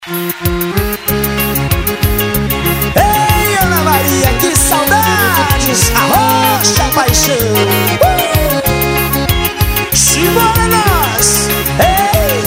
Ei, Ana Maria, que saudades! Arrocha a paixão! Simbora nós! Ei!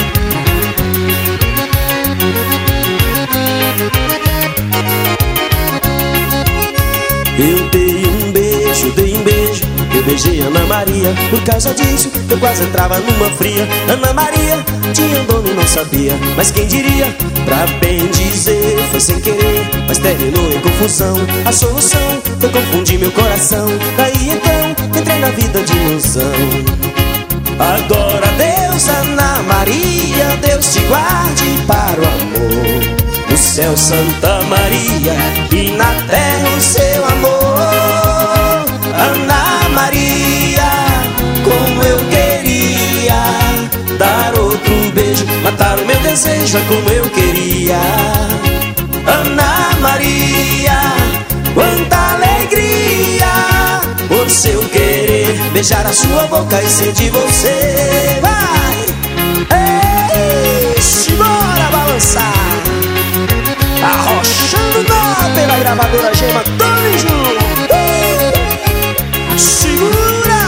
Eu dei um beijo, eu beijei Ana Maria. Por causa disso, eu quase entrava numa fria. Ana Maria tinha dono e não sabia, mas quem diria? Pra bem dizer, foi sem querer, mas terminou em confusão. A solução foi confundir meu coração. Daí então, entrei na vida de ilusão. Agora Deus, Ana Maria, Deus te guarde para o amor. No céu Santa Maria e na terra o seu amor. Ana Maria, como eu queria dar outro beijo, matar o meu desejo é como eu queria. Ana Maria, quanta alegria por seu querer beijar a sua boca e ser de você. Vai! Ei, simbora balançar! Arrochando nó pela gravadora Gema Tony Júnior. Segura!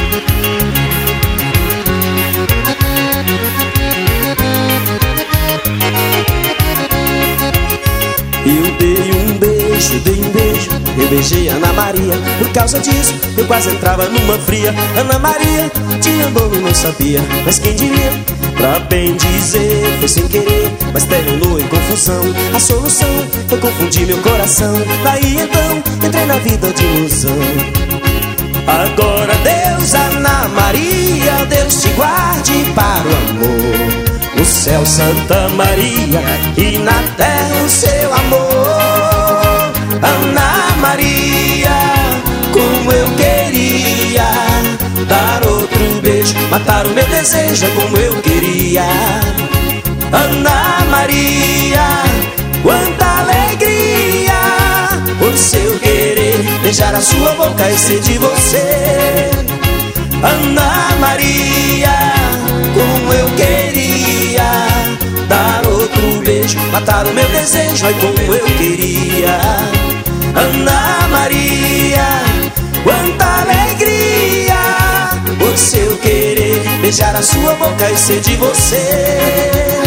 Eu dei um beijo, eu beijei Ana Maria. Por causa disso, eu quase entrava numa fria. Ana Maria tinha dono e não sabia, mas quem diria? Pra bem dizer, foi sem querer, mas terminou em confusão. A solução foi confundir meu coração. Daí então, entrei na vida de ilusão. Agora Deus, Ana Maria, Deus te guarde para o amor. No céu Santa Maria e na terra o seu amor. Ana Maria, como eu queria dar outro beijo, matar o meu desejo é como eu queria. Ana Maria, quanta alegria por seu querer beijar a sua boca e ser de você. Ana Maria, como eu queria dar outro beijo, matar o meu desejo é como eu queria. Ana Maria, quanta alegria por seu querer beijar a sua boca e ser de você.